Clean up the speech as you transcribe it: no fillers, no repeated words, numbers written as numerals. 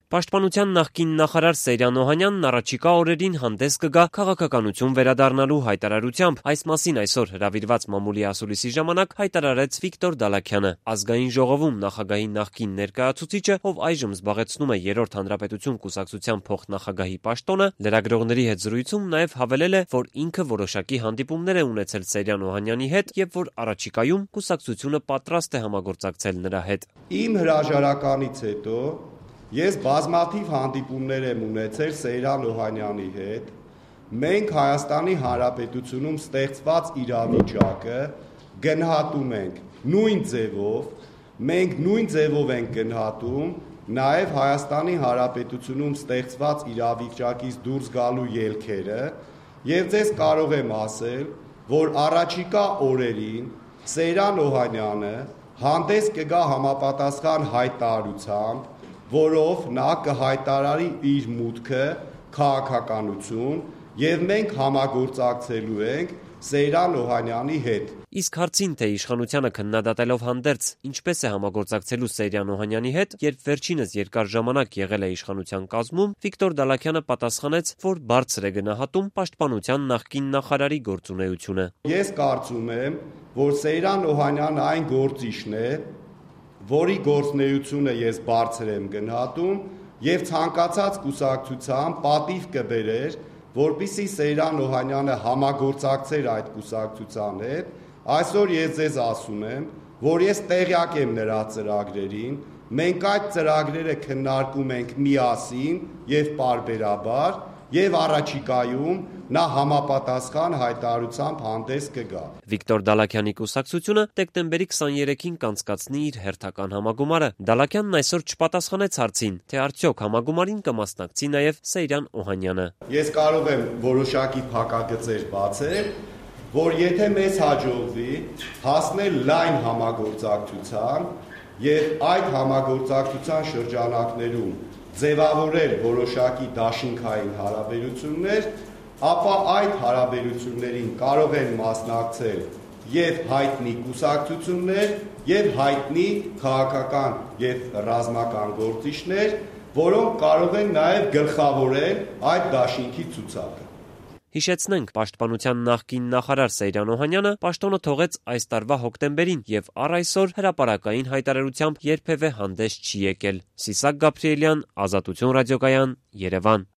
Պաշտպանության նախկին նախարար Սեյրան Օհանյանն առաջիկա օրերին հանդես կգա քաղաքականություն վերադառնալու հայտարարությամբ։ Այս մասին այսօր հրավիրված մամուլի ասուլիսի ժամանակ հայտարարեց Վիկտոր Դալաքյանը։ Ազգային ժողովում նախագահի նախկին ներկայացուցիչը, ով այժմ զբաղեցնում է Երրորդ հանրապետություն կուսակցության փոխնախագահի պաշտոնը, լրագրողների հետ զրույցում նաև հավելել է, որ ինքը որոշակի հանդիպումներ է ունեցել Սեյրան Օհանյանի հետ եւ որ առաջիկայում կուսակցությունը պատրաստ է համագործակցել նրա հետ։ Իմ հրաժարականից հետո ես բազմաթիվ հանդիպումներ եմ ունեցել Սեյրան Օհանյանի հետ։ Մենք Հայաստանի Հանրապետությունում ստեղծված իրավիճակը գնահատում ենք նույն ձևով, մենք նույն ձևով ենք գնահատում նաև Հայաստանի Հանրապետությունում ստեղծված իրավիճակից դուրս գալու ելքերը, եւ ձեզ կարող եմ ասել, որ առաջիկա օրերին Սեյրան Օհանյանը հանդես կգա համապատասխան հայտարարությամբ, որով նա կհայտարարի իր մուտքը քաղաքականություն եւ մենք համագործակցելու ենք Սեյրան Օհանյանի հետ։ Իսկ հարցին, թե իշխանությանը քննադատելով հանդերձ ինչպես է համագործակցելու Սեյրան Օհանյանի հետ, երբ վերջինս երկար ժամանակ եղել է իշխանության կազմում, Վիկտոր Դալաքյանը պատասխանեց, որ բարձր է գնահատում պաշտպանության նախկին նախարարի գործունեությունը։ Ես կարծում եմ, որ Սեյրան Օհանյանը այն գործիչն է, որի գործունեությունը ես բարձր եմ գնահատում եւ ցանկացած կուսակցության պատիվ կբերեր, որպեսզի Սեյրան Օհանյանը համագործակցեր այդ կուսակցության հետ։ Այսօր ես ձեզ ասում եմ, որ ես տեղյակ եմ նրա ծրագրերին, մենք այդ ծրագրերը քննարկում ենք միասին եւ պարբերաբար եւ առաջիկայում նա համապատասխան հայտարարությամբ հանդես կգա։ Վիկտոր Դալաքյանի կուսակցությունը դեկտեմբերի 23-ին կանցկացնի իր հերթական համագումարը։ Դալաքյանն այսօր չպատասխանեց հարցին, թե արդյոք համագումարին կմասնակցի նաև Սեյրան Օհանյանը։ Ես կարող եմ որոշակի փակագծեր բացել, որ եթե մեզ հաջողվի հասնել լայն համագործակցության եւ այդ համագործակցության շրջանակներում ձևավորել որոշակի դաշինքային հարաբերություններ, ապա այդ հարաբերություններին կարող են մասնակցել եւ հայտնի կուսակցություններ, եւ հայտնի քաղաքական եւ ռազմական գործիչներ, որոնք կարող են նաեւ գլխավորել այդ դաշինքի ցուցակը։ Հիշեցնենք, պաշտպանության նախկին նախարար Սեյրան Օհանյանը պաշտոնը թողեց այս տարվա հոկտեմբերին եւ առ այսօր հրապարակային հայտարարությամբ երբևէ հանդես չի եկել։ Սիսակ Գաբրիելյան, Ազատություն ռադիոկայան, Երևան։